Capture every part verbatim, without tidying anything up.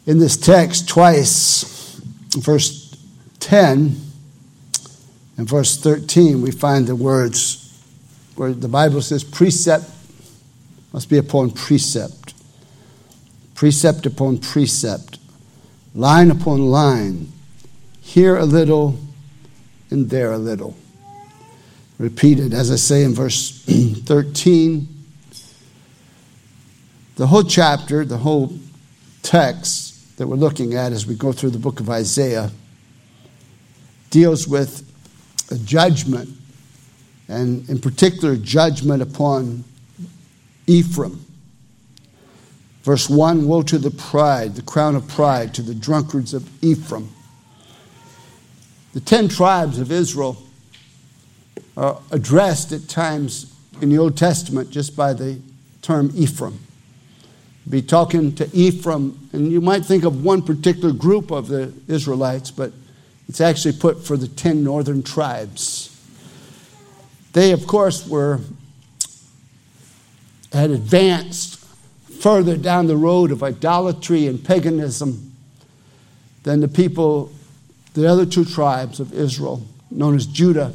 In this text, twice, verse ten and verse thirteen, we find the words where the Bible says precept must be upon precept, precept upon precept, line upon line, here a little and there a little. Repeated, as I say in verse thirteen, the whole chapter, the whole text that we're looking at as we go through the book of Isaiah deals with a judgment, and in particular judgment upon Ephraim. Verse one, woe to the pride, the crown of pride, to the drunkards of Ephraim. The ten tribes of Israel are addressed at times in the Old Testament just by the term Ephraim. Be talking to Ephraim, and you might think of one particular group of the Israelites, but it's actually put for the ten northern tribes. They, of course, were had advanced further down the road of idolatry and paganism than the people, the other two tribes of Israel, known as Judah.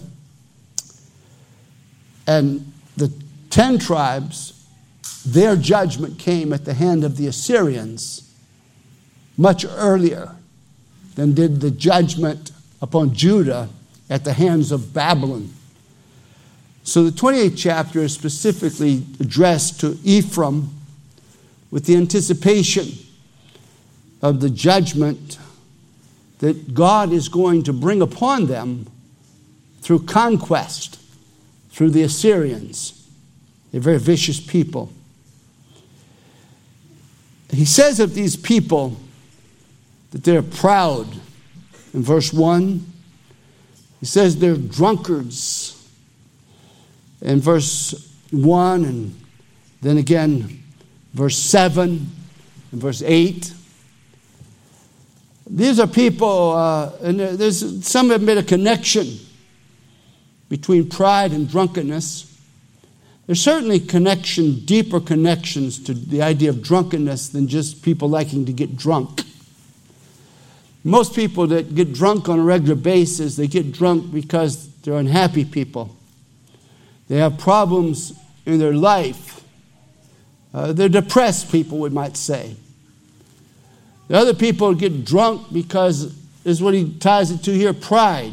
And the ten tribes, their judgment came at the hand of the Assyrians much earlier than did the judgment upon Judah at the hands of Babylon. So the twenty-eighth chapter is specifically addressed to Ephraim with the anticipation of the judgment that God is going to bring upon them through conquest, through the Assyrians, a very vicious people. He says of these people that they're proud. In verse one, he says they're drunkards. In verse one, and then again, verse seven, and verse eight. These are people, uh, and there's some have made a connection between pride and drunkenness. There's certainly connection, deeper connections to the idea of drunkenness than just people liking to get drunk. Most people that get drunk on a regular basis, they get drunk because they're unhappy people. They have problems in their life. Uh, they're depressed people, we might say. The other people get drunk because, is what he ties it to here, pride.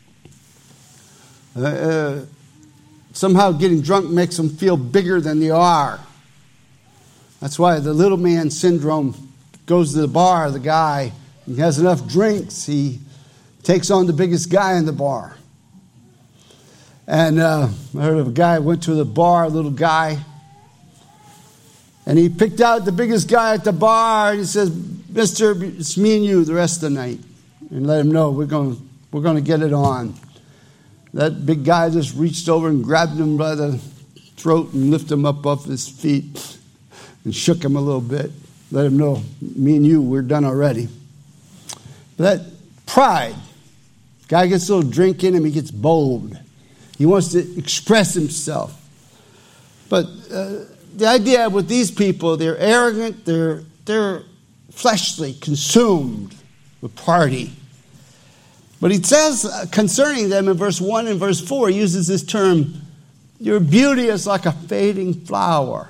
Uh, uh, somehow getting drunk makes them feel bigger than they are. That's why the little man syndrome goes to the bar, the guy, he has enough drinks, he takes on the biggest guy in the bar. And uh, I heard of a guy who went to the bar, a little guy, and he picked out the biggest guy at the bar, and he says, Mister, it's me and you the rest of the night. And let him know we're going we're going to get it on. That big guy just reached over and grabbed him by the throat and lifted him up off his feet and shook him a little bit. Let him know, me and you, we're done already. But that pride, guy gets a little drink in him, he gets bold. He wants to express himself. But uh, the idea with these people, they're arrogant, they're they're fleshly, consumed with party. But he says concerning them in verse one and verse four, he uses this term, your beauty is like a fading flower.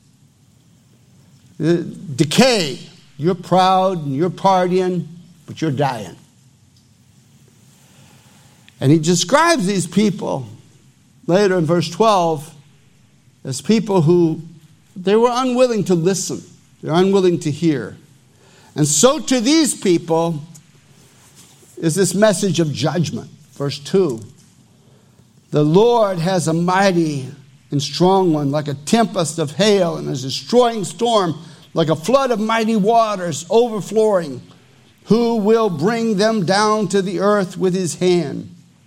Decay. You're proud and you're partying, but you're dying. And he describes these people later in verse twelve as people who, they were unwilling to listen. They're unwilling to hear. And so to these people is this message of judgment. Verse two. The Lord has a mighty and strong one, like a tempest of hail and a destroying storm, like a flood of mighty waters overflowing. Who will bring them down to the earth with his hand?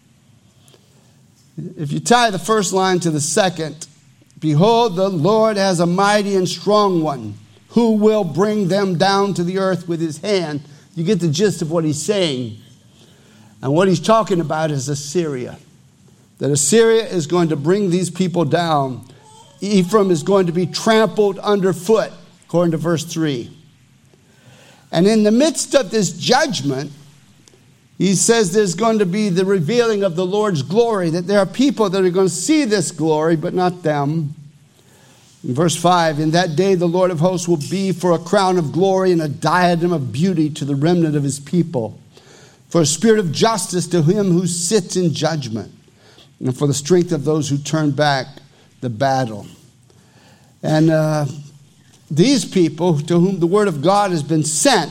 If you tie the first line to the second, behold, the Lord has a mighty and strong one. Who will bring them down to the earth with his hand? You get the gist of what he's saying. And what he's talking about is Assyria. That Assyria is going to bring these people down. Ephraim is going to be trampled underfoot, according to verse three. And in the midst of this judgment, he says there's going to be the revealing of the Lord's glory, that there are people that are going to see this glory, but not them. In verse five, in that day the Lord of hosts will be for a crown of glory and a diadem of beauty to the remnant of his people, for a spirit of justice to him who sits in judgment, and for the strength of those who turn back the battle. And uh, these people to whom the word of God has been sent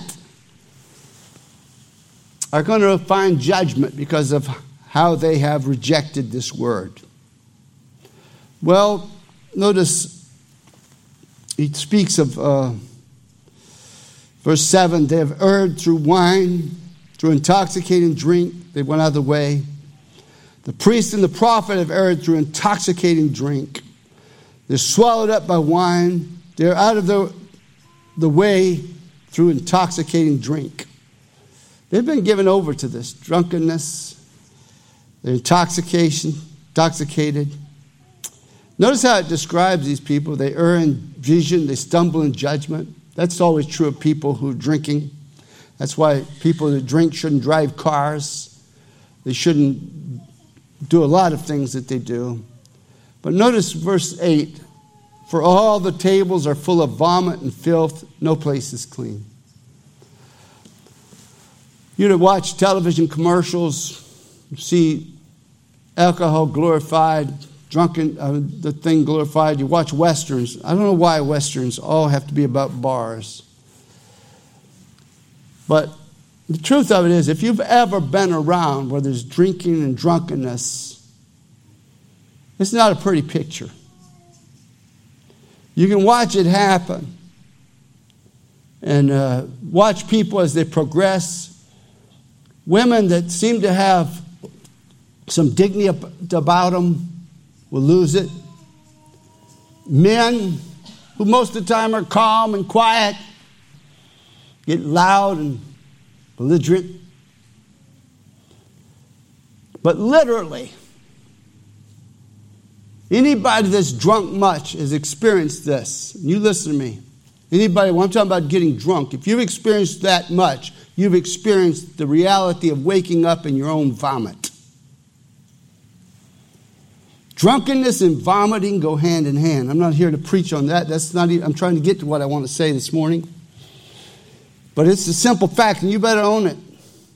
are going to find judgment because of how they have rejected this word. Well, notice he speaks of uh, verse seven, they have erred through wine, through intoxicating drink, they went out of the way. The priest and the prophet have erred through intoxicating drink. They're swallowed up by wine. They're out of the, the way through intoxicating drink. They've been given over to this drunkenness, their intoxication, intoxicated. Notice how it describes these people. They err in vision, they stumble in judgment. That's always true of people who are drinking. That's why people that drink shouldn't drive cars. They shouldn't do a lot of things that they do. But notice verse eight. For all the tables are full of vomit and filth. No place is clean. You to watch television commercials, see alcohol glorified, drunken, uh, the thing glorified. You watch Westerns. I don't know why Westerns all have to be about bars. But the truth of it is, if you've ever been around where there's drinking and drunkenness, it's not a pretty picture. You can watch it happen and uh, watch people as they progress. Women that seem to have some dignity about them will lose it. Men who most of the time are calm and quiet get loud and belligerent. But literally, anybody that's drunk much has experienced this. You listen to me. Anybody, when I'm talking about getting drunk, if you've experienced that much, you've experienced the reality of waking up in your own vomit. Drunkenness and vomiting go hand in hand. I'm not here to preach on that. That's not even, I'm trying to get to what I want to say this morning. But it's a simple fact, and you better own it.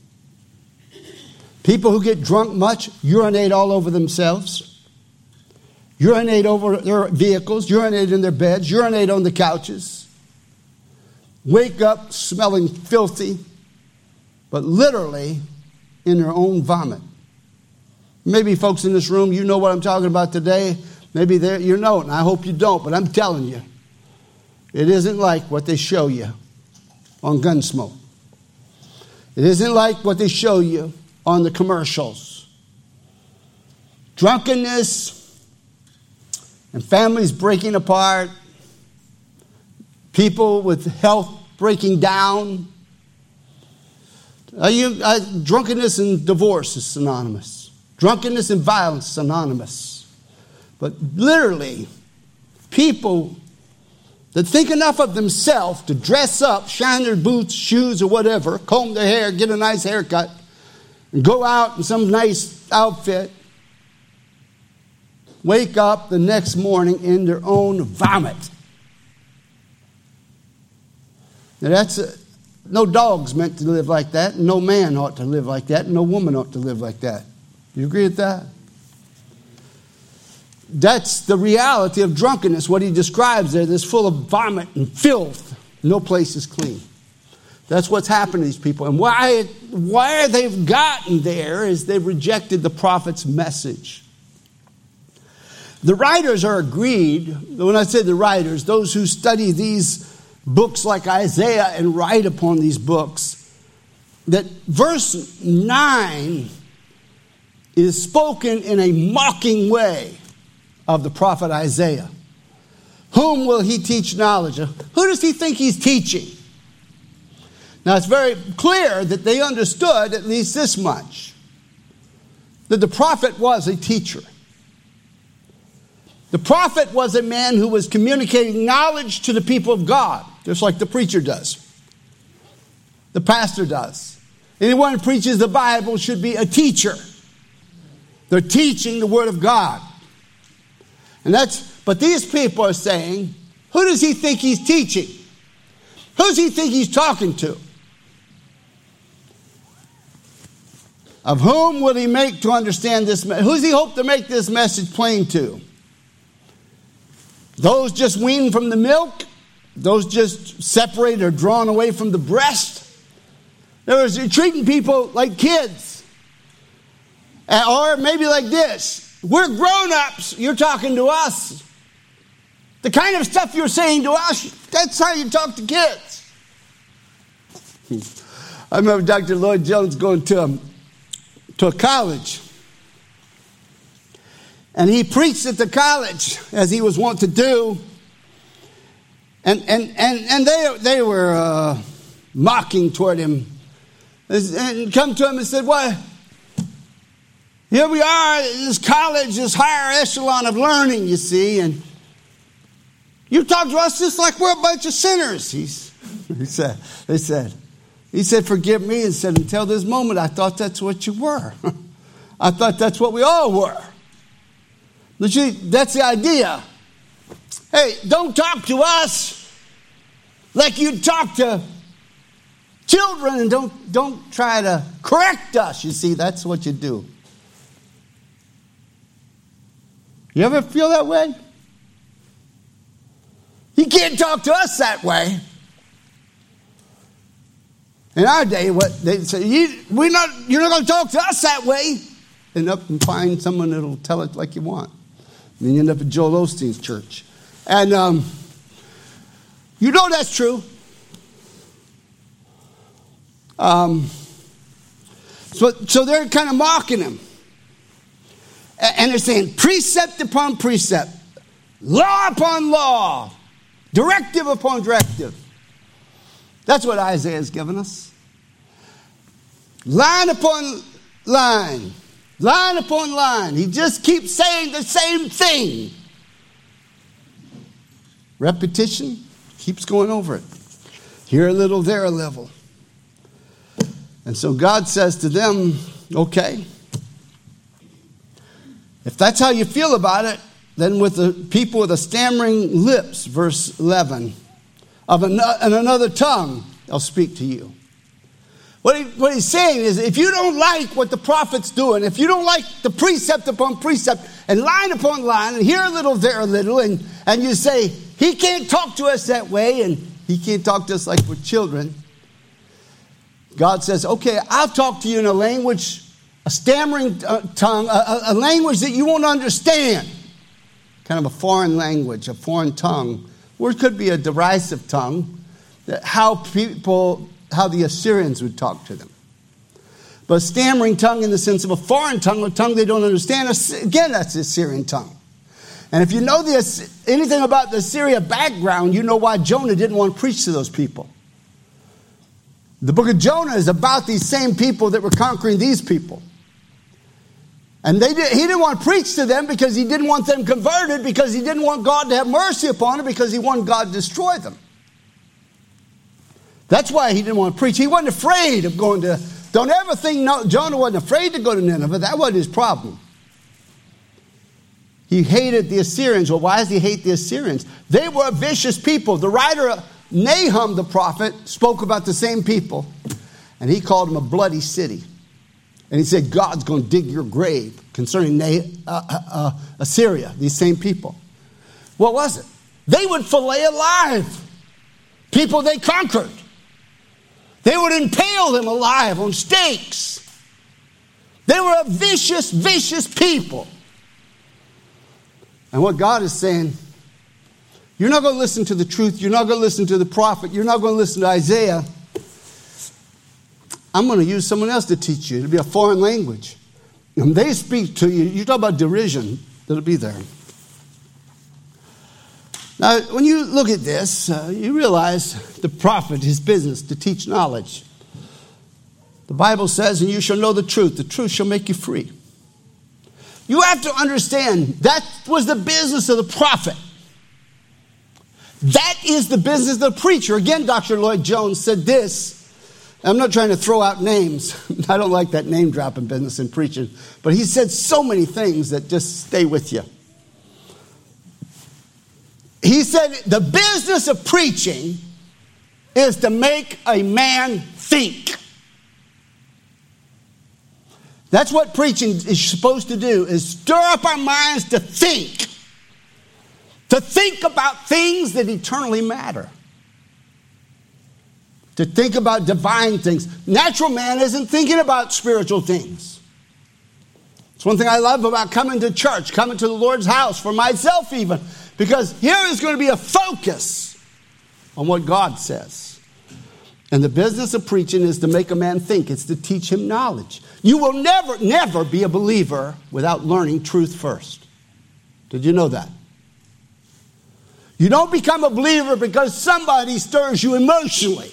People who get drunk much urinate all over themselves, urinate over their vehicles, urinate in their beds, urinate on the couches, wake up smelling filthy, but literally in their own vomit. Maybe folks in this room, you know what I'm talking about today. Maybe you know it, and I hope you don't, but I'm telling you, it isn't like what they show you on Gunsmoke. It isn't like what they show you on the commercials. Drunkenness and families breaking apart, people with health breaking down. Are you, uh, drunkenness and divorce is synonymous. Drunkenness and violence is synonymous. But literally, people that think enough of themselves to dress up, shine their boots, shoes, or whatever, comb their hair, get a nice haircut, and go out in some nice outfit, wake up the next morning in their own vomit. Now that's a, no dog's meant to live like that. No man ought to live like that. No woman ought to live like that. You agree with that? That's the reality of drunkenness. What he describes there, this full of vomit and filth. No place is clean. That's what's happened to these people. And why, why they've gotten there is they've rejected the prophet's message. The writers are agreed, when I say the writers, those who study these books like Isaiah and write upon these books, that verse nine is spoken in a mocking way of the prophet Isaiah. Whom will he teach knowledge? Who does he think he's teaching? Now it's very clear that they understood at least this much, that the prophet was a teacher. The prophet was a man who was communicating knowledge to the people of God, just like the preacher does. The pastor does. Anyone who preaches the Bible should be a teacher. They're teaching the Word of God. And that's, but these people are saying, who does he think he's teaching? Who does he think he's talking to? Of whom will he make to understand this? Who does he hope to make this message plain to? Those just weaned from the milk? Those just separated or drawn away from the breast? In other words, you're treating people like kids. Or maybe like this. We're grown-ups. You're talking to us. The kind of stuff you're saying to us, that's how you talk to kids. I remember Doctor Lloyd Jones going to a, to a college. And he preached at the college, as he was wont to do. And and and, and they, they were uh, mocking toward him. And come to him and said, well, here we are, this college, this higher echelon of learning, you see, and you talk to us just like we're a bunch of sinners. He's, he said, they said, he said, forgive me, and said, until this moment, I thought that's what you were. I thought that's what we all were. But you, that's the idea. Hey, don't talk to us like you talk to children, and don't, don't try to correct us. You see, that's what you do. You ever feel that way? You can't talk to us that way. In our day, what they say, you, we're not, you're not going to talk to us that way. End up and find someone that'll tell it like you want. And then you end up at Joel Osteen's church. And um, you know that's true. Um, so, so they're kind of mocking him. And they're saying precept upon precept, law upon law, directive upon directive. That's what Isaiah has given us. Line upon line, line upon line. He just keeps saying the same thing. Repetition keeps going over it. Here a little, there a little. And so God says to them, okay, if that's how you feel about it, then with the people with the stammering lips, verse eleven, of an, and another tongue, I'll speak to you. What, he, what he's saying is, if you don't like what the prophet's doing, if you don't like the precept upon precept, and line upon line, and here a little, there a little, and, and you say, he can't talk to us that way, and he can't talk to us like we're children, God says, okay, I'll talk to you in a language, a stammering uh, tongue, a, a language that you won't understand. Kind of a foreign language, a foreign tongue. Or it could be a derisive tongue, that how people, how the Assyrians would talk to them. But a stammering tongue in the sense of a foreign tongue, a tongue they don't understand, again, that's the Assyrian tongue. And if you know the, anything about the Assyria background, you know why Jonah didn't want to preach to those people. The book of Jonah is about these same people that were conquering these people. And they did, he didn't want to preach to them because he didn't want them converted, because he didn't want God to have mercy upon them, because he wanted God to destroy them. That's why he didn't want to preach. He wasn't afraid of going to, don't ever think no, Jonah wasn't afraid to go to Nineveh. That wasn't his problem. He hated the Assyrians. Well, why does he hate the Assyrians? They were vicious people. The writer Nahum the prophet spoke about the same people, and he called them a bloody city. And he said, God's going to dig your grave, concerning Nah- uh, uh, uh, Assyria, these same people. What was it? They would fillet alive people they conquered. They would impale them alive on stakes. They were a vicious, vicious people. And what God is saying, you're not going to listen to the truth. You're not going to listen to the prophet. You're not going to listen to Isaiah. I'm going to use someone else to teach you. It'll be a foreign language. And they speak to you. You talk about derision. It'll be there. Now, when you look at this, uh, you realize the prophet, his business, to teach knowledge. The Bible says, and you shall know the truth. The truth shall make you free. You have to understand, that was the business of the prophet. That is the business of the preacher. Again, Doctor Lloyd Jones said this, I'm not trying to throw out names. I don't like that name dropping business in preaching. But he said so many things that just stay with you. He said the business of preaching is to make a man think. That's what preaching is supposed to do, is stir up our minds to think. To think about things that eternally matter. To think about divine things. Natural man isn't thinking about spiritual things. It's one thing I love about coming to church, coming to the Lord's house, for myself even. Because here is going to be a focus on what God says. And the business of preaching is to make a man think. It's to teach him knowledge. You will never, never be a believer without learning truth first. Did you know that? You don't become a believer because somebody stirs you emotionally.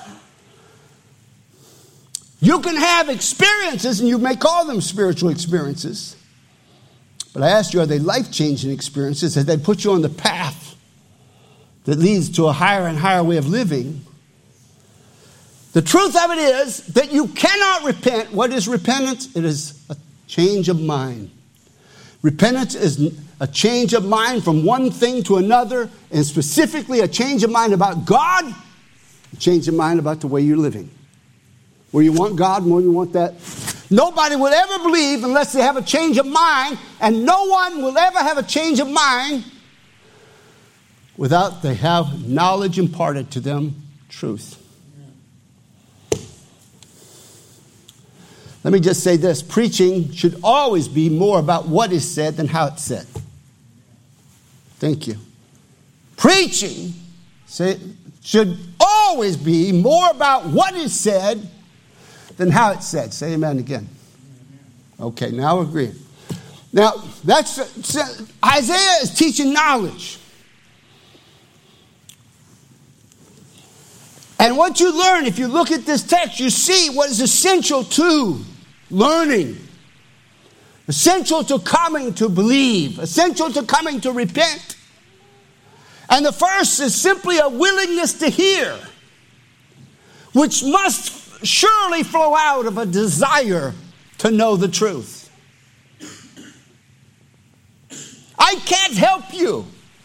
You can have experiences, and you may call them spiritual experiences. But I asked you, are they life-changing experiences? Have they put you on the path that leads to a higher and higher way of living? The truth of it is that you cannot repent. What is repentance? It is a change of mind. Repentance is a change of mind from one thing to another, and specifically a change of mind about God, a change of mind about the way you're living. Where you want God and where you want that. Nobody will ever believe unless they have a change of mind, and no one will ever have a change of mind without they have knowledge imparted to them, truth. Let me just say this. Preaching should always be more about what is said than how it's said. Thank you. Preaching should always be more about what is said than how it's said. Say amen again. Okay, now agree. Now, that's Isaiah is teaching knowledge. And what you learn, if you look at this text, you see what is essential to learning. Essential to coming to believe. Essential to coming to repent. And the first is simply a willingness to hear, which must surely flow out of a desire to know the truth. I can't help you.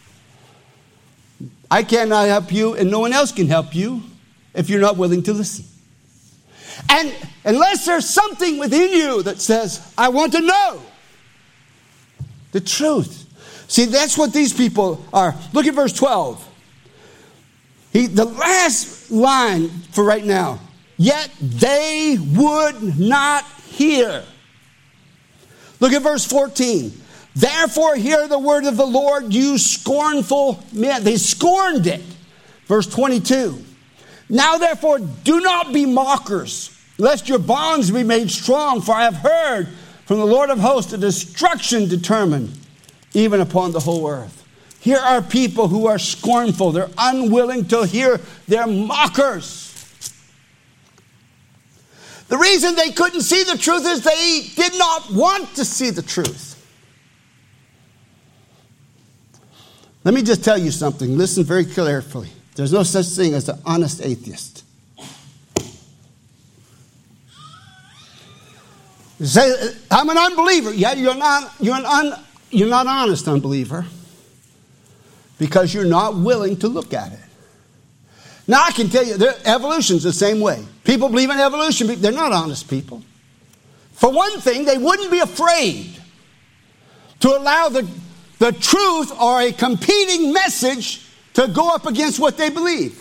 I cannot help you, and no one else can help you if you're not willing to listen. And unless there's something within you that says, I want to know the truth. See, that's what these people are. Look at verse twelve. He, the last line for right now. Yet they would not hear. Look at verse fourteen. Therefore hear the word of the Lord, you scornful men. They scorned it. Verse twenty-two. Now therefore do not be mockers, lest your bonds be made strong. For I have heard from the Lord of hosts a destruction determined, even upon the whole earth. Here are people who are scornful. They're unwilling to hear. They're mockers. The reason they couldn't see the truth is they did not want to see the truth. Let me just tell you something. Listen very carefully. There's no such thing as an honest atheist. You say, I'm an unbeliever. Yeah, you're not, you're an un, you're not an honest unbeliever because you're not willing to look at it. Now, I can tell you, evolution's the same way. People believe in evolution. They're not honest people. For one thing, they wouldn't be afraid to allow the, the truth or a competing message to go up against what they believe.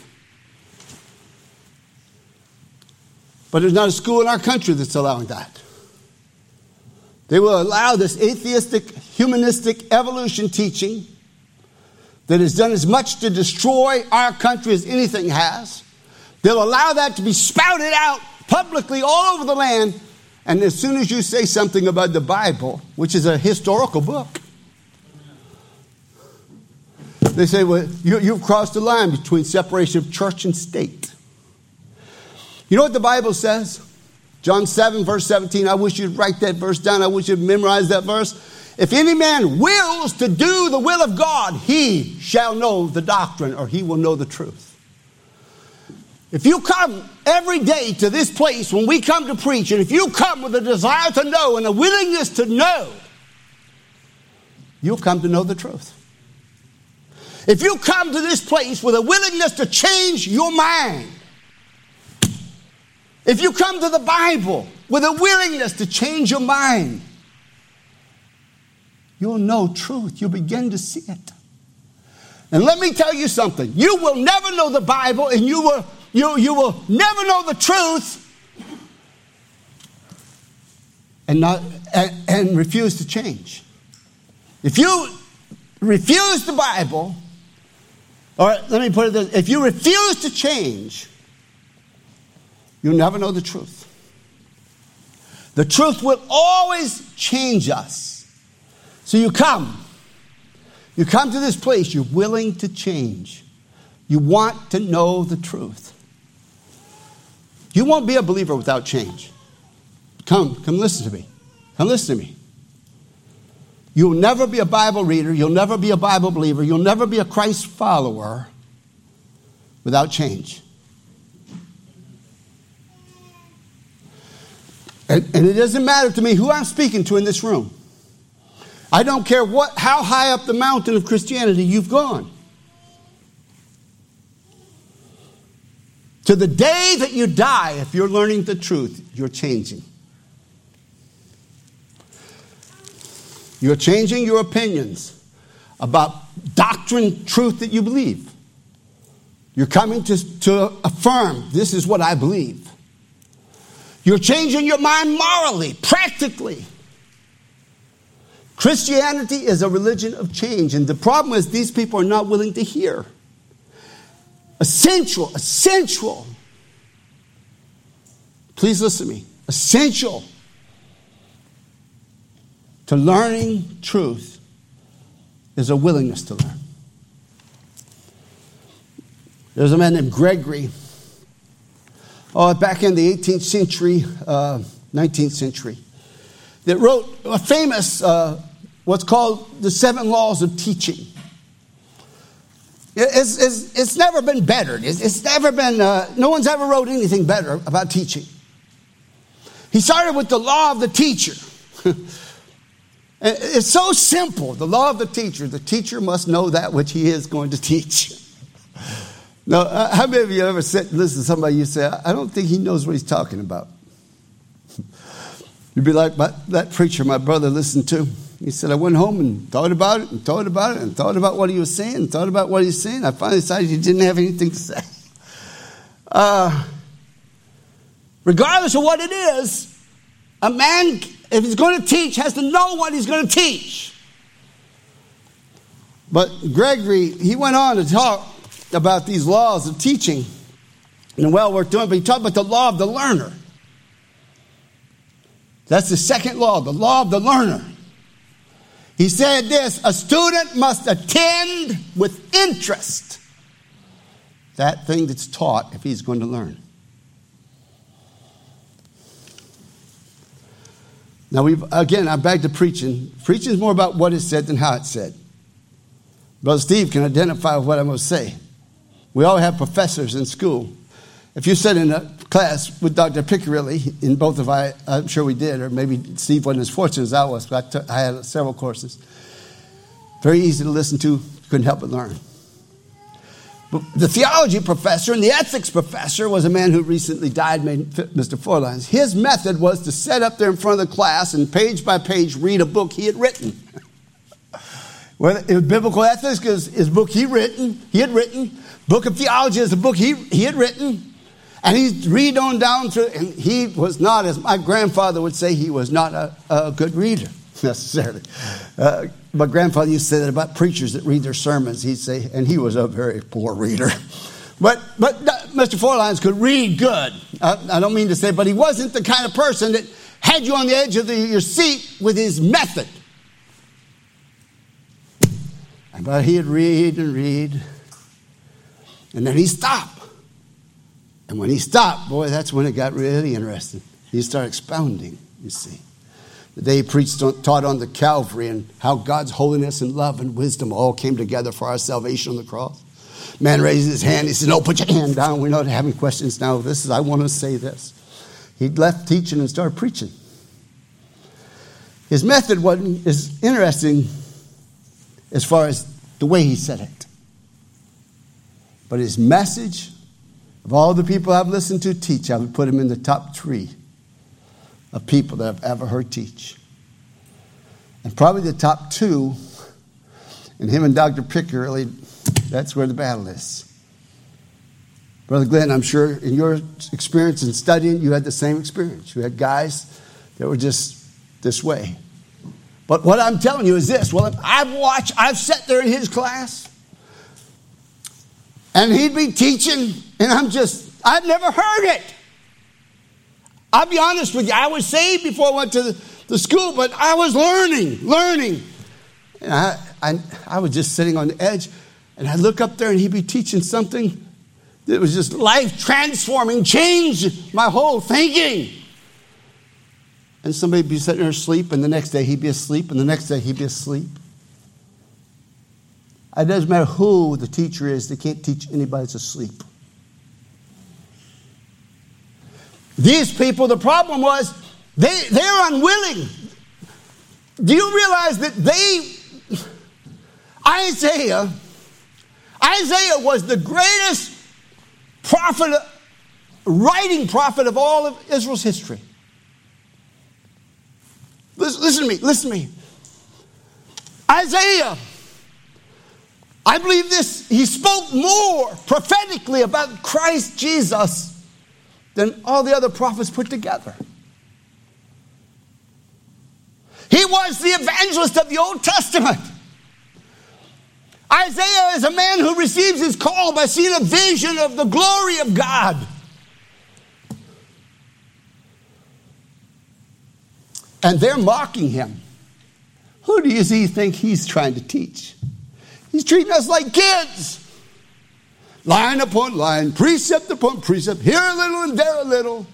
But there's not a school in our country that's allowing that. They will allow this atheistic, humanistic evolution teaching that has done as much to destroy our country as anything has. They'll allow that to be spouted out publicly all over the land. And as soon as you say something about the Bible, which is a historical book, they say, well, you, you've crossed the line between separation of church and state. You know what the Bible says? John seven, verse seventeen. I wish you'd write that verse down. I wish you'd memorize that verse. If any man wills to do the will of God, he shall know the doctrine, or he will know the truth. If you come every day to this place when we come to preach, and if you come with a desire to know and a willingness to know, you'll come to know the truth. If you come to this place with a willingness to change your mind, if you come to the Bible with a willingness to change your mind, you'll know truth. You'll begin to see it. And let me tell you something. You will never know the Bible, and you will, you, you will never know the truth and, not, and, and refuse to change. If you refuse the Bible, or let me put it this, if you refuse to change, you'll never know the truth. The truth will always change us. So you come. You come to this place. You're willing to change. You want to know the truth. You won't be a believer without change. Come, come listen to me. Come listen to me. You'll never be a Bible reader. You'll never be a Bible believer. You'll never be a Christ follower without change. And, and it doesn't matter to me who I'm speaking to in this room. I don't care what, how high up the mountain of Christianity you've gone. To the day that you die, if you're learning the truth, you're changing. You're changing your opinions about doctrine, truth that you believe. You're coming to, to affirm, this is what I believe. You're changing your mind morally, practically. Christianity is a religion of change, and the problem is these people are not willing to hear. Essential, essential. Please listen to me. Essential to learning truth is a willingness to learn. There's a man named Gregory. Oh, back in the eighteenth century, uh, nineteenth century, that wrote a famous, uh, what's called the Seven Laws of Teaching. It's, it's, it's never been bettered. It's, it's never been, uh, no one's ever wrote anything better about teaching. He started with the law of the teacher. It's so simple, the law of the teacher. The teacher must know that which he is going to teach. Now, uh, how many of you ever sit and listen to somebody you say, I don't think he knows what he's talking about? You'd be like my, that preacher my brother listened to. He said, I went home and thought about it and thought about it and thought about what he was saying and thought about what he was saying. I finally decided he didn't have anything to say. Uh, regardless of what it is, a man, if he's going to teach, has to know what he's going to teach. But Gregory, he went on to talk about these laws of teaching. And well, we're doing, but he talked about the law of the learner. That's the second law, the law of the learner. He said this, a student must attend with interest that thing that's taught if he's going to learn. Now, we've again, I'm back to preaching. Preaching is more about what is said than how it's said. Brother Steve can identify with what I'm going to say. We all have professors in school. If you sit in a class with Doctor Piccirilli, in both of I, I'm sure we did, or maybe Steve wasn't as fortunate as I was, but I, took, I had several courses. Very easy to listen to, couldn't help but learn. But the theology professor and the ethics professor was a man who recently died, Mister Forlines. His method was to sit up there in front of the class and page by page read a book he had written. Well, it was biblical ethics is his book he written, he had written. Book of theology is a book he, he had written. And he'd read on down through, and he was not, as my grandfather would say, he was not a, a good reader, necessarily. Uh, my grandfather used to say that about preachers that read their sermons. He'd say, and he was a very poor reader. But but Mister Forlines could read good. I, I don't mean to say, but he wasn't the kind of person that had you on the edge of the, your seat with his method. But he'd read and read, and then he'd stop. And when he stopped, boy, that's when it got really interesting. He started expounding, you see. The day he preached, taught on the Calvary and how God's holiness and love and wisdom all came together for our salvation on the cross. Man raises his hand. He said, no, put your hand down. We're not having questions now. This is, I want to say this. He left teaching and started preaching. His method wasn't is interesting as far as the way he said it. But his message, of all the people I've listened to teach, I would put him in the top three of people that I've ever heard teach. And probably the top two, and him and Doctor Pickerley, that's where the battle is. Brother Glenn, I'm sure in your experience in studying, you had the same experience. You had guys that were just this way. But what I'm telling you is this. Well, I've watched, I've sat there in his class, and he'd be teaching, and I'm just, I've never heard it. I'll be honest with you. I was saved before I went to the, the school, but I was learning, learning. And I, I, I was just sitting on the edge, and I'd look up there, and he'd be teaching something that was just life-transforming, changed my whole thinking. And somebody would be sitting there asleep, and the next day he'd be asleep, and the next day he'd be asleep. It doesn't matter who the teacher is, they can't teach anybody that's asleep. These people, the problem was, they, they're unwilling. Do you realize that they, Isaiah, Isaiah was the greatest prophet, writing prophet of all of Israel's history. Listen, listen to me, listen to me. Isaiah, I believe this, he spoke more prophetically about Christ Jesus than all the other prophets put together. He was the evangelist of the Old Testament. Isaiah is a man who receives his call by seeing a vision of the glory of God. And they're mocking him. Who do you think he's trying to teach? He's treating us like kids. Line upon line, precept upon precept, here a little and there a little.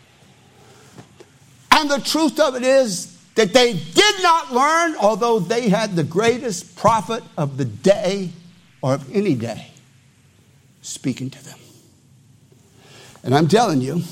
And the truth of it is that they did not learn, although they had the greatest prophet of the day or of any day speaking to them. And I'm telling you,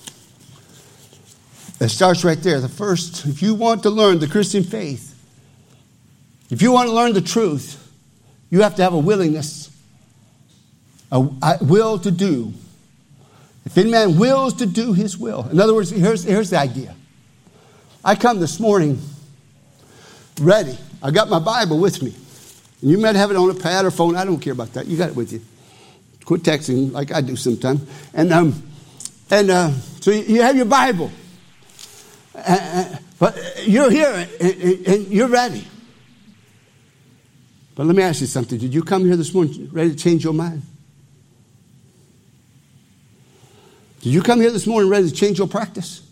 it starts right there. The first, if you want to learn the Christian faith, if you want to learn the truth, you have to have a willingness, a, a will to do. If any man wills to do his will. In other words, here's, here's the idea. I come this morning ready. I got my Bible with me. And you might have it on a pad or phone. I don't care about that. You got it with you. Quit texting like I do sometimes. And um, and uh, so you have your Bible. Uh, but you're here and, and you're ready. But let me ask you something. Did you come here this morning ready to change your mind? Did you come here this morning ready to change your practice?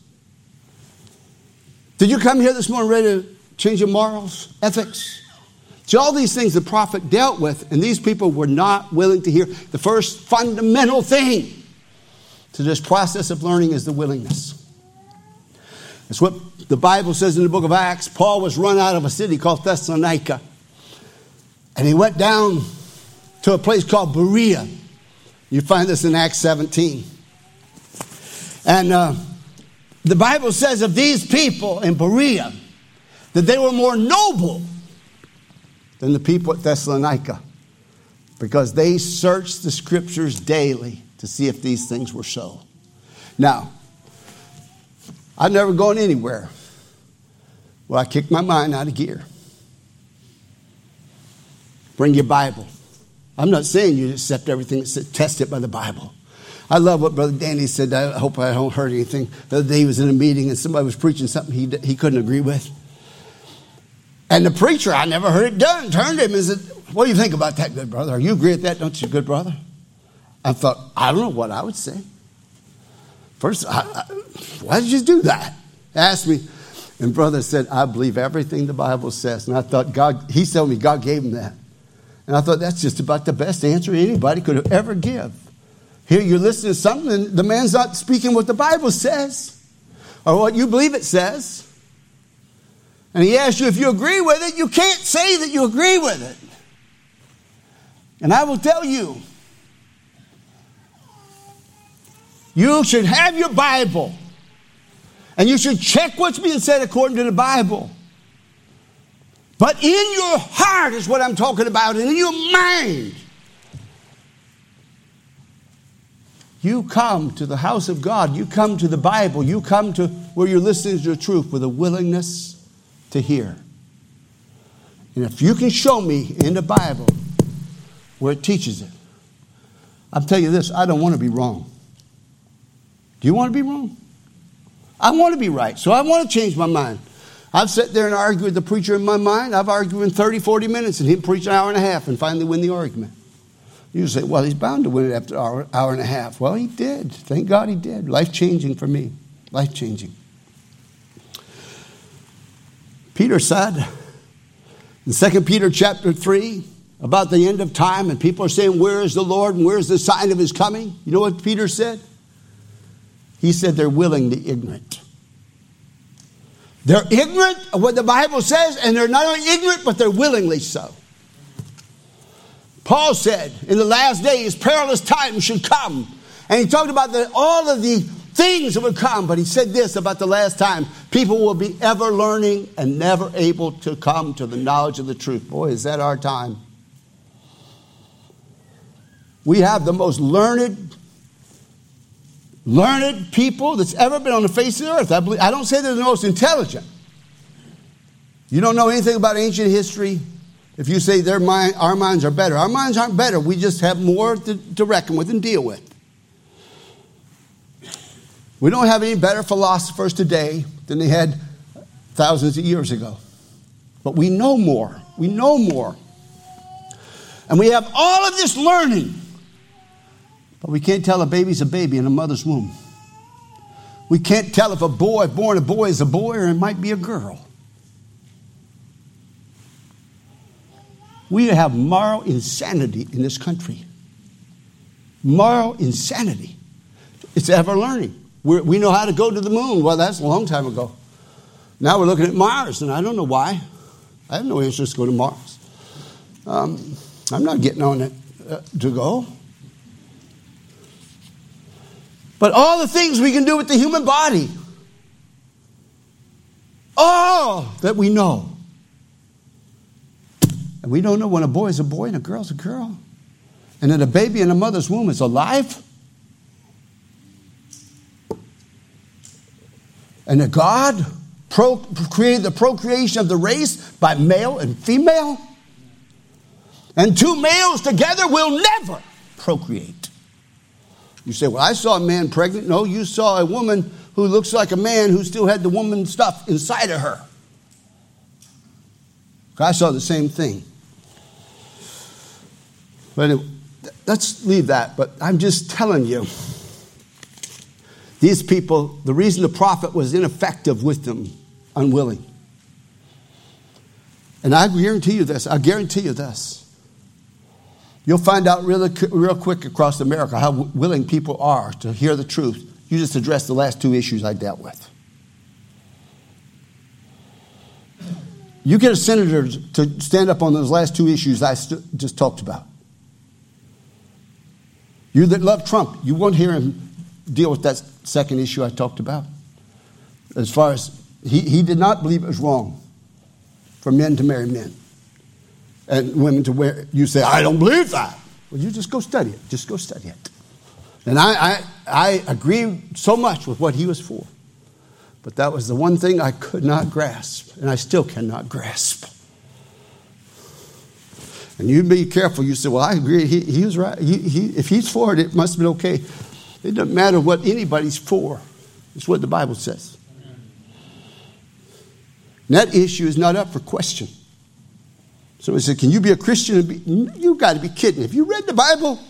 Did you come here this morning ready to change your morals, ethics? See, all these things the prophet dealt with, and these people were not willing to hear. The first fundamental thing to this process of learning is the willingness. It's what the Bible says in the book of Acts. Paul was run out of a city called Thessalonica. And he went down to a place called Berea. You find this in Acts seventeen. And uh, the Bible says of these people in Berea that they were more noble than the people at Thessalonica because they searched the scriptures daily to see if these things were so. Now, I've never gone anywhere where I kicked my mind out of gear. Bring your Bible. I'm not saying you accept everything that's tested by the Bible. I love what Brother Danny said. I hope I don't hurt anything. The other day he was in a meeting and somebody was preaching something he, he couldn't agree with. And the preacher, I never heard it done, turned to him and said, what do you think about that, good brother? Are you agree with that, don't you, good brother? I thought, I don't know what I would say. First, I, I, why did you do that? Asked me. And brother said, I believe everything the Bible says. And I thought, God, he told me God gave him that. And I thought, that's just about the best answer anybody could ever give. Here you're listening to something, and the man's not speaking what the Bible says or what you believe it says. And he asks you if you agree with it. You can't say that you agree with it. And I will tell you, You should have your Bible. And you should check what's being said according to the Bible. But in your heart is what I'm talking about, and in your mind. You come to the house of God. You come to the Bible. You come to where you're listening to the truth with a willingness to hear. And if you can show me in the Bible where it teaches it, I'll tell you this, I don't want to be wrong. Do you want to be wrong? I want to be right, so I want to change my mind. I've sat there and argued with the preacher in my mind. I've argued in thirty, forty minutes, and he'd preach an hour and a half and finally win the argument. You say, well, he's bound to win it after an hour, hour and a half. Well, he did. Thank God he did. Life-changing for me. Life-changing. Peter said in Second Peter chapter three about the end of time, and people are saying, where is the Lord and where is the sign of his coming? You know what Peter said? He said they're willingly ignorant. They're ignorant of what the Bible says, and they're not only ignorant, but they're willingly so. Paul said, in the last days, perilous times should come. And he talked about the, all of the things that would come. But he said this about the last time. People will be ever learning and never able to come to the knowledge of the truth. Boy, is that our time. We have the most learned, learned people that's ever been on the face of the earth. I, believe, I don't say they're the most intelligent. You don't know anything about ancient history. If you say their mind, our minds are better. Our minds aren't better. We just have more to, to reckon with and deal with. We don't have any better philosophers today than they had thousands of years ago. But we know more. We know more. And we have all of this learning. But we can't tell a baby's a baby in a mother's womb. We can't tell if a boy born a boy is a boy or it might be a girl. We have moral insanity in this country. Moral insanity. It's ever learning. We're, we know how to go to the moon. Well, that's a long time ago. Now we're looking at Mars, and I don't know why. I have no interest to go to Mars. Um, I'm not getting on it uh, to go. But all the things we can do with the human body, all that we know. And we don't know when a boy is a boy and a girl is a girl. And that a baby in a mother's womb is alive. And that God pro- created the procreation of the race by male and female. And two males together will never procreate. You say, well, I saw a man pregnant. No, you saw a woman who looks like a man who still had the woman stuff inside of her. I saw the same thing. But anyway, let's leave that. But I'm just telling you, these people, the reason the prophet was ineffective with them, unwilling. And I guarantee you this, I guarantee you this. You'll find out really, real quick across America how willing people are to hear the truth. You just address the last two issues I dealt with. You get a senator to stand up on those last two issues I st- just talked about. You that love Trump, you won't hear him deal with that second issue I talked about. As far as, he, he did not believe it was wrong for men to marry men. And women to wear, you say, I don't believe that. Well, you just go study it. Just go study it. And I, I, I agree so much with what he was for. But that was the one thing I could not grasp, and I still cannot grasp. And you be careful. You say, well, I agree. He, he was right. He, he, if he's for it, it must have been okay. It doesn't matter what anybody's for. It's what the Bible says. And that issue is not up for question. Somebody said, can you be a Christian? And be, you've got to be kidding. Have you read the Bible?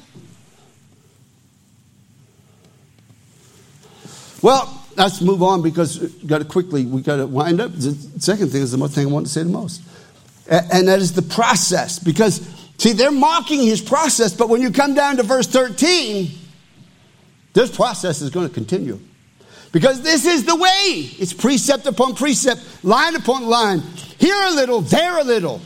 Well, let's move on because we've got to quickly, we've got to wind up. The second thing is the most thing I want to say the most. And that is the process. Because, see, they're mocking his process, but when you come down to verse thirteen, this process is going to continue. Because this is the way. It's precept upon precept, line upon line. Here a little, there a little.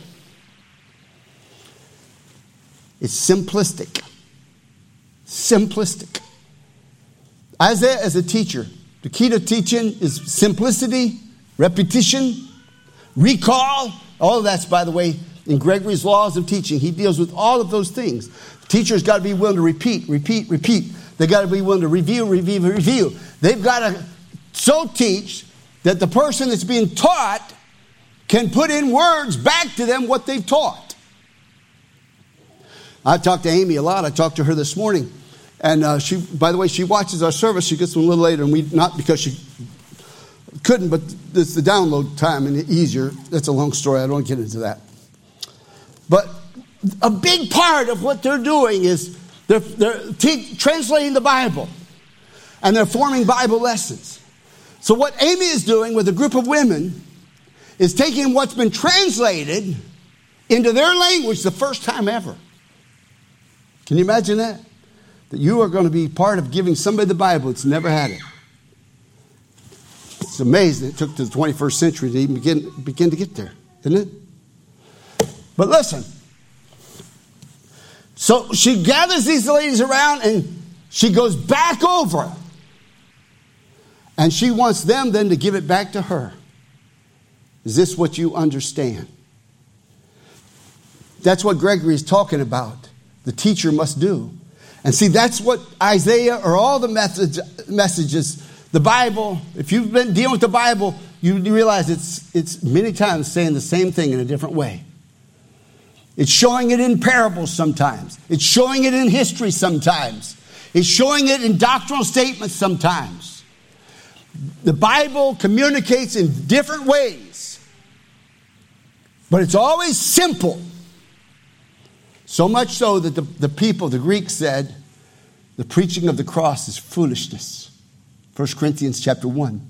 It's simplistic. Simplistic. Isaiah as a teacher, the key to teaching is simplicity, repetition, recall. All of that's, by the way, in Gregory's Laws of Teaching. He deals with all of those things. Teachers got to be willing to repeat, repeat, repeat. They got to be willing to review, review, review. They've got to so teach that the person that's being taught can put in words back to them what they've taught. I talked to Amy a lot. I talked to her this morning. And uh, she, by the way, she watches our service. She gets them a little later, and we not because she couldn't, but it's the download time and easier. That's a long story. I don't want to get into that. But a big part of what they're doing is they're, they're te- translating the Bible, and they're forming Bible lessons. So what Amy is doing with a group of women is taking what's been translated into their language the first time ever. Can you imagine that? That you are going to be part of giving somebody the Bible that's never had it. It's amazing it took to the twenty-first century to even begin, begin to get there, isn't it? But listen. So she gathers these ladies around and she goes back over. And she wants them then to give it back to her. Is this what you understand? That's what Gregory is talking about. The teacher must do. And see, that's what Isaiah or all the message, messages, the Bible, if you've been dealing with the Bible, you realize it's, it's many times saying the same thing in a different way. It's showing it in parables sometimes. It's showing it in history sometimes. It's showing it in doctrinal statements sometimes. The Bible communicates in different ways. But it's always simple. So much so that the, the people, the Greeks said, the preaching of the cross is foolishness. First Corinthians chapter one.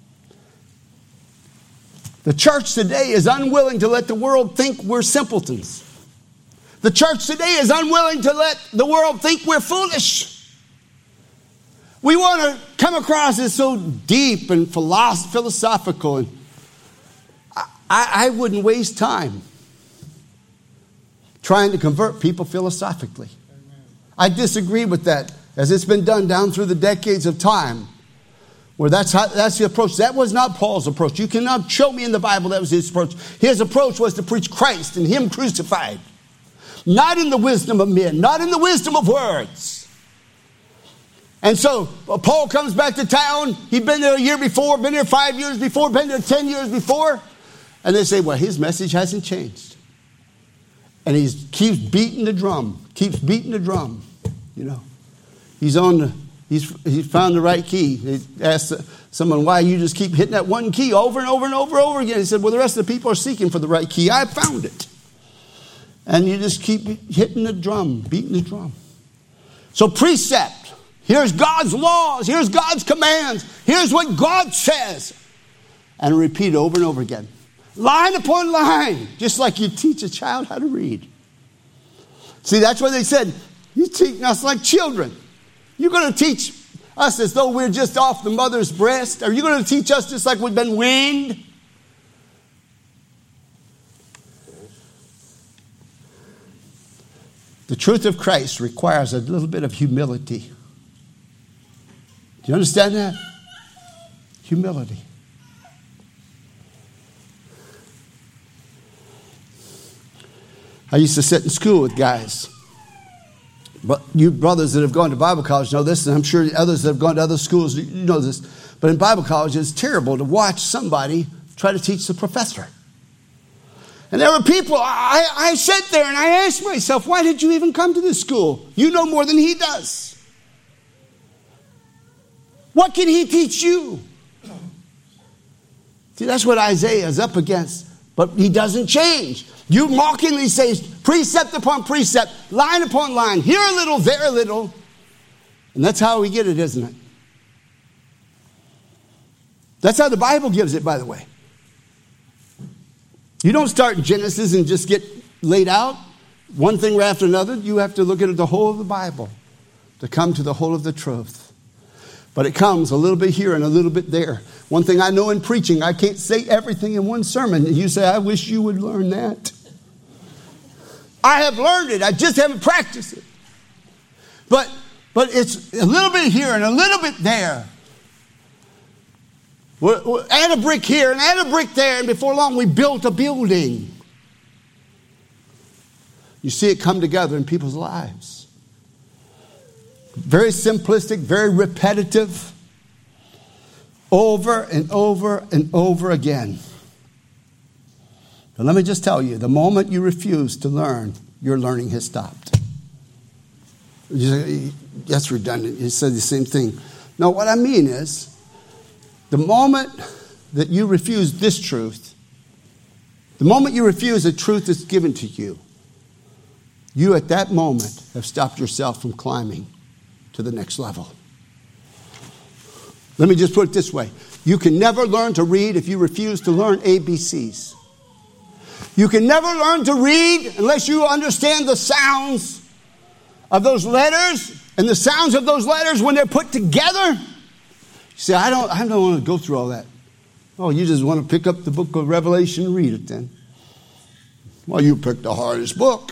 The church today is unwilling to let the world think we're simpletons. The church today is unwilling to let the world think we're foolish. We want to come across as so deep and philosoph- philosophical. And I, I wouldn't waste time trying to convert people philosophically. Amen. I disagree with that, as it's been done down through the decades of time, where that's how, that's the approach. That was not Paul's approach. You cannot show me in the Bible that was his approach. His approach was to preach Christ and him crucified. Not in the wisdom of men, not in the wisdom of words. And so Paul comes back to town. He'd been there a year before, been there five years before, been there ten years before. And they say, well, his message hasn't changed. And he keeps beating the drum, keeps beating the drum, you know. He's on the, he's he's found the right key. He asked someone, why you just keep hitting that one key over and over and over and over again? He said, well, the rest of the people are seeking for the right key. I found it. And you just keep hitting the drum, beating the drum. So precept. Here's God's laws. Here's God's commands. Here's what God says. And repeat over and over again. Line upon line. Just like you teach a child how to read. See, that's what they said. You're teaching us like children. You're going to teach us as though we're just off the mother's breast? Are you going to teach us just like we've been weaned? The truth of Christ requires a little bit of humility. Do you understand that? Humility. I used to sit in school with guys. But you brothers that have gone to Bible college know this, and I'm sure others that have gone to other schools you know this. But in Bible college, it's terrible to watch somebody try to teach the professor. And there were people, I, I sat there and I asked myself, why did you even come to this school? You know more than he does. What can he teach you? See, that's what Isaiah is up against. But he doesn't change. You mockingly say precept upon precept, line upon line, here a little, there a little. And that's how we get it, isn't it? That's how the Bible gives it, by the way. You don't start in Genesis and just get laid out, one thing after another. You have to look at the whole of the Bible to come to the whole of the truth. But it comes a little bit here and a little bit there. One thing I know in preaching, I can't say everything in one sermon. And you say, I wish you would learn that. I have learned it. I just haven't practiced it. But But it's a little bit here and a little bit there. We'll, we'll add a brick here and add a brick there, and before long we built a building. You see it come together in people's lives. Very simplistic, very repetitive, over and over and over again. But let me just tell you, the moment you refuse to learn, your learning has stopped. That's redundant. You said the same thing. No, what I mean is, the moment that you refuse this truth, the moment you refuse the truth that's given to you, you at that moment have stopped yourself from climbing to the next level. Let me just put it this way. You can never learn to read if you refuse to learn A B Cs. You can never learn to read unless you understand the sounds of those letters and the sounds of those letters when they're put together. You say, I don't, I don't want to go through all that. Oh, you just want to pick up the book of Revelation and read it then. Well, you picked the hardest book.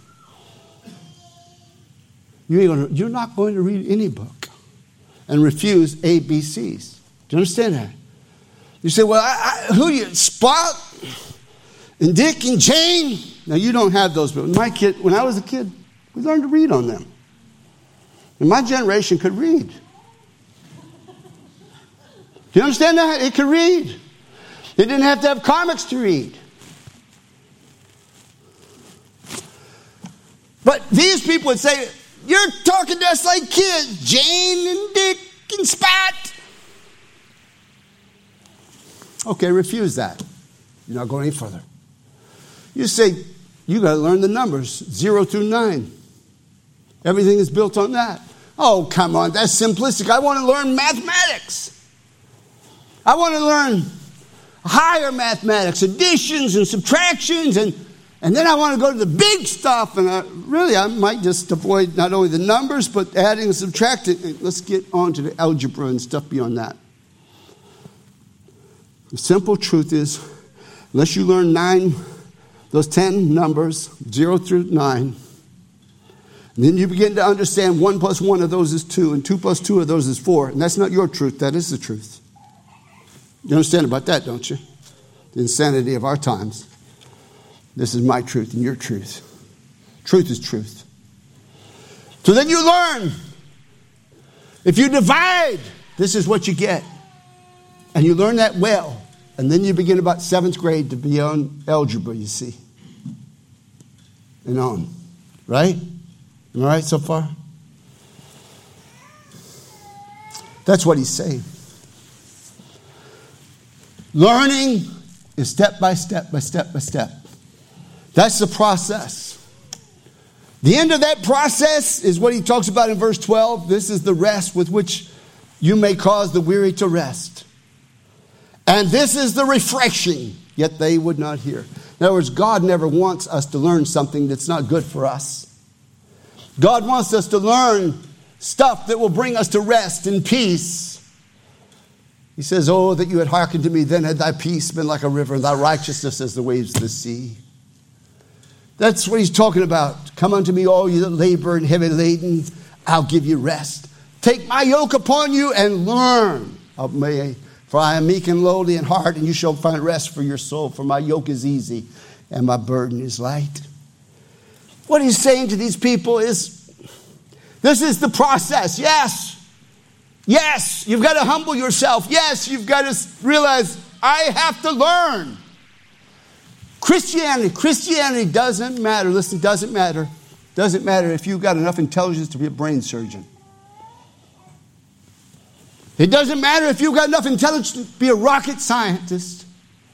You ain't gonna, you're not going to read any book and refuse A B Cs. Do you understand that? You say, well, I, I, who do you, Spot and Dick and Jane? Now, you don't have those books. My kid, when I was a kid, we learned to read on them. And my generation could read. Do you understand that? It could read. They didn't have to have comics to read. But these people would say, you're talking to us like kids, Jane and Dick and Spot. Okay, refuse that. You're not going any further. You say, you got to learn the numbers, zero through nine. Everything is built on that. Oh, come on, that's simplistic. I want to learn mathematics. I want to learn higher mathematics, additions and subtractions, and, and then I want to go to the big stuff. And I, really, I might just avoid not only the numbers, but adding and subtracting. Let's get on to the algebra and stuff beyond that. The simple truth is, unless you learn nine, those ten numbers, zero through nine, and then you begin to understand one plus one of those is two, and two plus two of those is four. And that's not your truth, that is the truth. You understand about that, don't you? The insanity of our times. This is my truth and your truth. Truth is truth. So then you learn. If you divide, this is what you get. And you learn that well. And then you begin about seventh grade to be on algebra, you see. And on. Right? Am I right so far? That's what he's saying. Learning is step by step by step by step. That's the process. The end of that process is what he talks about in verse twelve. This is the rest with which you may cause the weary to rest. And this is the refreshing, yet they would not hear. In other words, God never wants us to learn something that's not good for us. God wants us to learn stuff that will bring us to rest and peace. He says, oh, that you had hearkened to me, then had thy peace been like a river, and thy righteousness as the waves of the sea. That's what he's talking about. Come unto me, all you that labor and heavy laden, I'll give you rest. Take my yoke upon you and learn of me, for I am meek and lowly in heart, and you shall find rest for your soul, for my yoke is easy and my burden is light. What he's saying to these people is, this is the process, yes. Yes, you've got to humble yourself. Yes, you've got to realize, I have to learn. Christianity, Christianity doesn't matter. Listen, doesn't matter. Doesn't matter if you've got enough intelligence to be a brain surgeon. It doesn't matter if you've got enough intelligence to be a rocket scientist.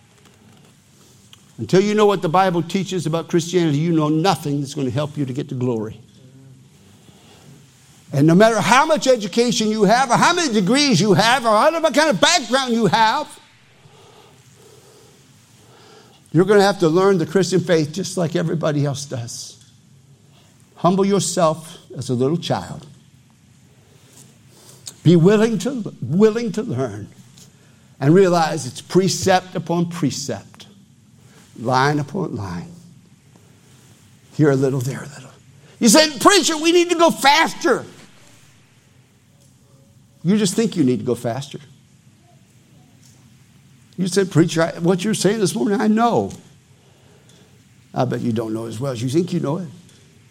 Until you know what the Bible teaches about Christianity, you know nothing that's going to help you to get to glory. And no matter how much education you have, or how many degrees you have, or what kind of background you have, you're going to have to learn the Christian faith just like everybody else does. Humble yourself as a little child. Be willing to, willing to learn. And realize it's precept upon precept. Line upon line. Here a little, there a little. You said, preacher, we need to go faster. You just think you need to go faster. You said, preacher, I, what you're saying this morning, I know. I bet you don't know as well as you think you know it.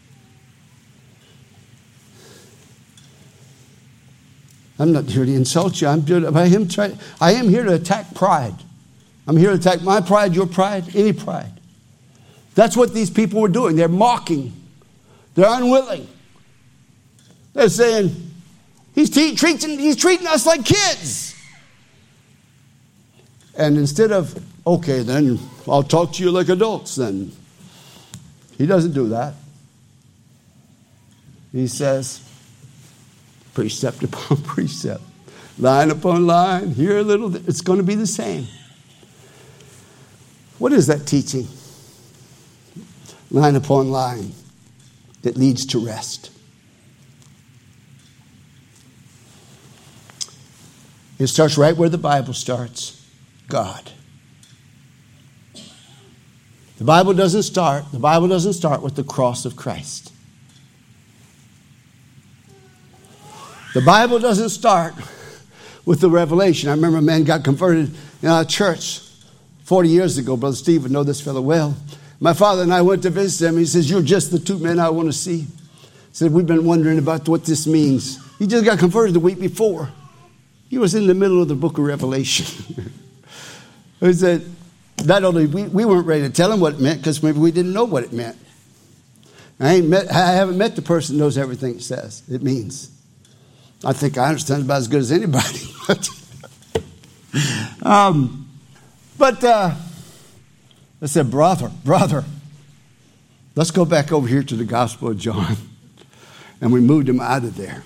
I'm not here to insult you. I'm here to, I am try, I am here to attack pride. I'm here to attack my pride, your pride, any pride. That's what these people were doing. They're mocking. They're unwilling. They're saying, he's, te- treating, he's treating us like kids. And instead of, okay, then I'll talk to you like adults then. He doesn't do that. He says, precept upon precept, line upon line, here a little, it's going to be the same. What is that teaching? Line upon line that leads to rest. It starts right where the Bible starts. God. The Bible doesn't start, the Bible doesn't start with the cross of Christ. The Bible doesn't start with the revelation. I remember a man got converted in our church forty years ago. Brother Steve would know this fellow well. My father and I went to visit him. He says, you're just the two men I want to see. He said, we've been wondering about what this means. He just got converted the week before. He was in the middle of the book of Revelation. He said, not only we, we weren't ready to tell him what it meant because maybe we didn't know what it meant. I ain't met, I haven't met the person who knows everything it says. It means. I think I understand about as good as anybody. um, but uh, I said, brother, brother, let's go back over here to the Gospel of John. And we moved him out of there.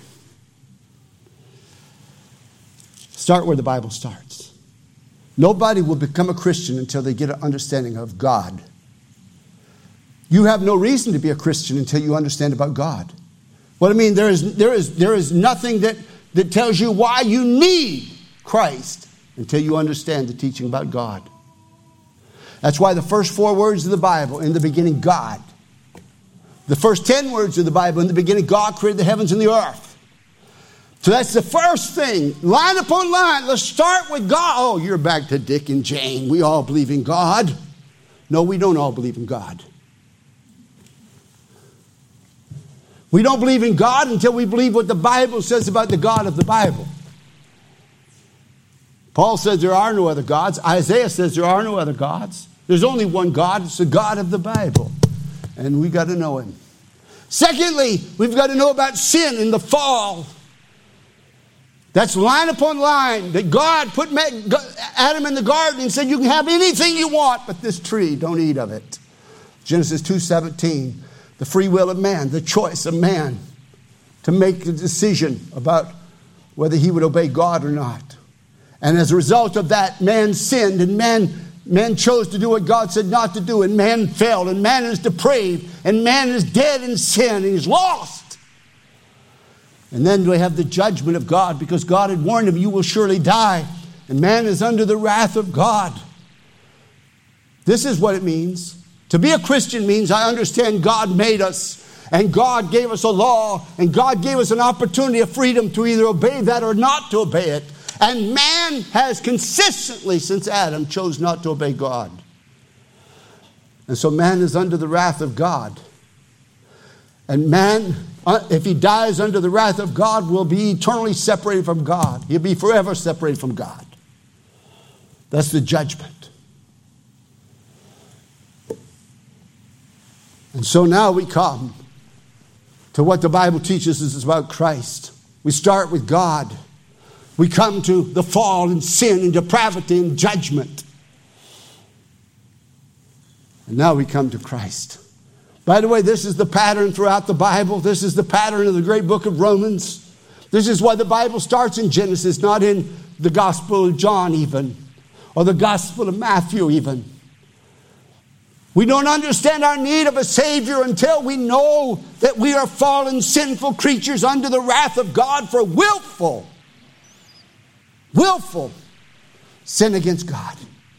Start where the Bible starts. Nobody will become a Christian until they get an understanding of God. You have no reason to be a Christian until you understand about God. What I mean, there is, there is, there is nothing that, that tells you why you need Christ until you understand the teaching about God. That's why the first four words of the Bible, in the beginning, God. The first ten words of the Bible, in the beginning, God created the heavens and the earth. So that's the first thing. Line upon line, let's start with God. Oh, you're back to Dick and Jane. We all believe in God. No, we don't all believe in God. We don't believe in God until we believe what the Bible says about the God of the Bible. Paul says there are no other gods. Isaiah says there are no other gods. There's only one God. It's the God of the Bible. And we've got to know him. Secondly, we've got to know about sin and the fall. That's line upon line. That God put Adam in the garden and said, you can have anything you want, but this tree, don't eat of it. Genesis two seventeen. The free will of man, the choice of man to make a decision about whether he would obey God or not. And as a result of that, man sinned and man, man chose to do what God said not to do, and man fell, and man is depraved, and man is dead in sin, and he's lost. And then we have the judgment of God, because God had warned him, you will surely die, and man is under the wrath of God. This is what it means. To be a Christian means I understand God made us, and God gave us a law, and God gave us an opportunity of freedom to either obey that or not to obey it. And man has consistently, since Adam, chose not to obey God. And so man is under the wrath of God. And man, if he dies under the wrath of God, will be eternally separated from God. He'll be forever separated from God. That's the judgment. And so now we come to what the Bible teaches us about Christ. We start with God. We come to the fall and sin and depravity and judgment. And now we come to Christ. By the way, this is the pattern throughout the Bible. This is the pattern of the great book of Romans. This is why the Bible starts in Genesis, not in the Gospel of John even, or the Gospel of Matthew even. We don't understand our need of a Savior until we know that we are fallen, sinful creatures under the wrath of God for willful, willful sin against God.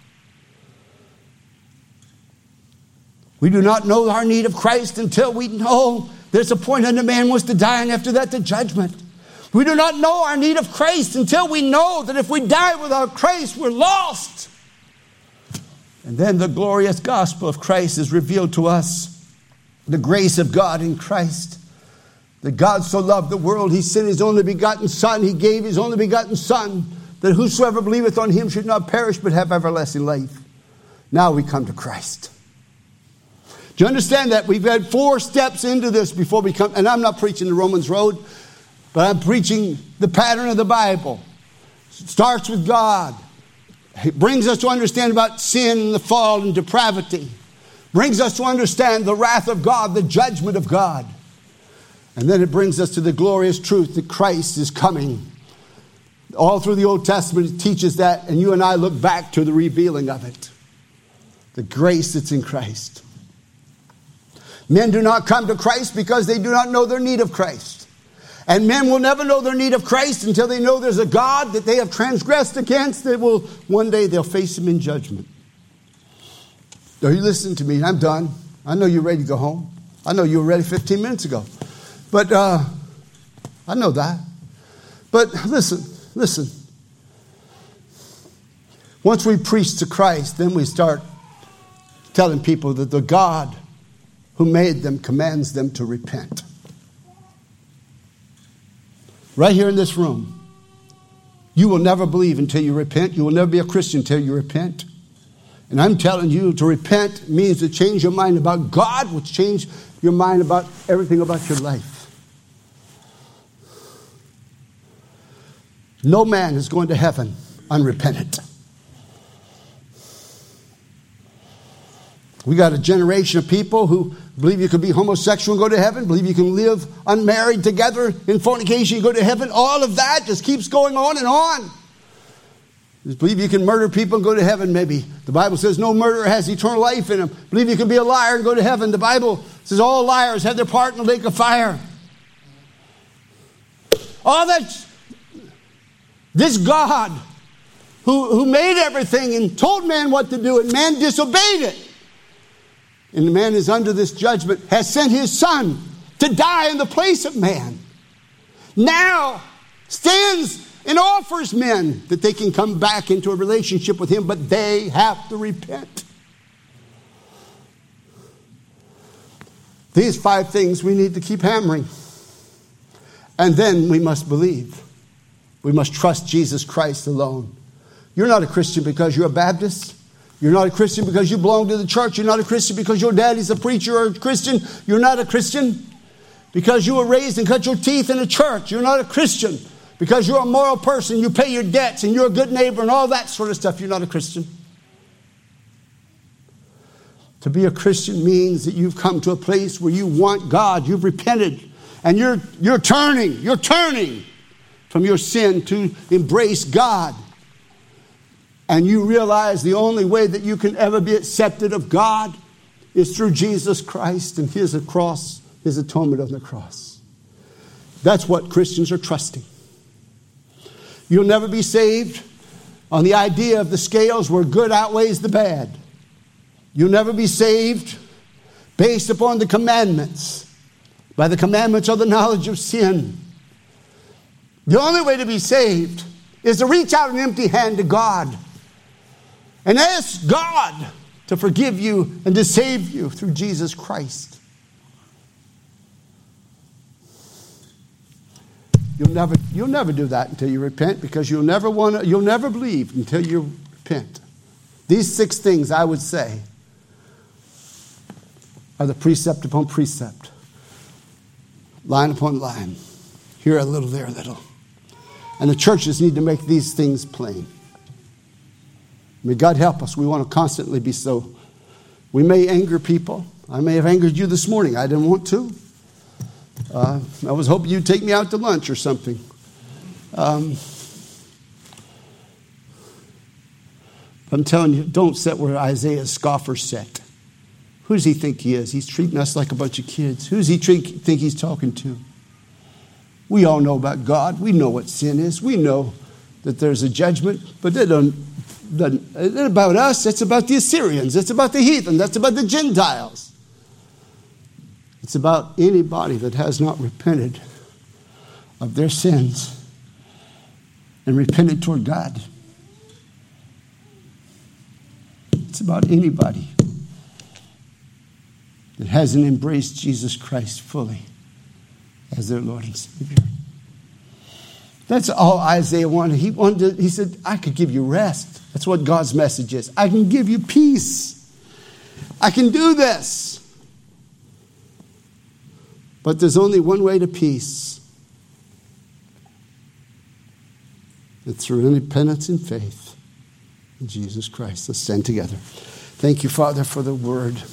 We do not know our need of Christ until we know there's a point when a man wants to die, and after that the judgment. We do not know our need of Christ until we know that if we die without Christ, we're lost. And then the glorious gospel of Christ is revealed to us. The grace of God in Christ. That God so loved the world, He sent His only begotten Son. He gave His only begotten Son, that whosoever believeth on Him should not perish, but have everlasting life. Now we come to Christ. Do you understand that? We've had four steps into this before we come. And I'm not preaching the Romans road, but I'm preaching the pattern of the Bible. It starts with God. It brings us to understand about sin and the fall and depravity. Brings us to understand the wrath of God, the judgment of God. And then it brings us to the glorious truth that Christ is coming. All through the Old Testament it teaches that, and you and I look back to the revealing of it. The grace that's in Christ. Men do not come to Christ because they do not know their need of Christ. And men will never know their need of Christ until they know there's a God that they have transgressed against, that will one day they'll face Him in judgment. Are you listening to me? I'm done. I know you're ready to go home. I know you were ready fifteen minutes ago. But uh, I know that. But listen, listen. Once we preach to Christ, then we start telling people that the God who made them commands them to repent. Right here in this room. You will never believe until you repent. You will never be a Christian until you repent. And I'm telling you, to repent means to change your mind about God, which change your mind about everything about your life. No man is going to heaven unrepentant. We got a generation of people who believe you can be homosexual and go to heaven, believe you can live unmarried together in fornication and go to heaven. All of that just keeps going on and on. Just believe you can murder people and go to heaven, maybe. The Bible says no murderer has eternal life in him. Believe you can be a liar and go to heaven. The Bible says all liars have their part in the lake of fire. All that, this God who, who made everything and told man what to do, and man disobeyed it. And the man is under this judgment, has sent His Son to die in the place of man. Now stands and offers men that they can come back into a relationship with Him, but they have to repent. These five things we need to keep hammering. And then we must believe. We must trust Jesus Christ alone. You're not a Christian because you're a Baptist. You're not a Christian because you belong to the church. You're not a Christian because your daddy's a preacher or a Christian. You're not a Christian because you were raised and cut your teeth in a church. You're not a Christian because you're a moral person. You pay your debts and you're a good neighbor and all that sort of stuff. You're not a Christian. To be a Christian means that you've come to a place where you want God. You've repented and you're, you're turning. You're turning from your sin to embrace God. And you realize the only way that you can ever be accepted of God is through Jesus Christ and His cross, His atonement on the cross. That's what Christians are trusting. You'll never be saved on the idea of the scales where good outweighs the bad. You'll never be saved based upon the commandments, by the commandments of the knowledge of sin. The only way to be saved is to reach out an empty hand to God and ask God to forgive you and to save you through Jesus Christ. You'll never, you'll never do that until you repent, because you'll never want to, you'll never believe until you repent. These six things, I would say, are the precept upon precept, line upon line, here a little, there a little. And the churches need to make these things plain. May God help us. We want to constantly be so. We may anger people. I may have angered you this morning. I didn't want to. Uh, I was hoping you'd take me out to lunch or something. Um, I'm telling you, don't sit where Isaiah's scoffers sat. Who does he think he is? He's treating us like a bunch of kids. Who does he think he's talking to? We all know about God. We know what sin is. We know that there's a judgment, but it don't, doesn't, it's not about us. It's about the Assyrians. It's about the heathen. That's about the Gentiles. It's about anybody that has not repented of their sins and repented toward God. It's about anybody that hasn't embraced Jesus Christ fully as their Lord and Savior. That's all Isaiah wanted. He wanted to, he said, I could give you rest. That's what God's message is. I can give you peace. I can do this. But there's only one way to peace. It's through repentance and faith in Jesus Christ. Let's stand together. Thank you, Father, for the word.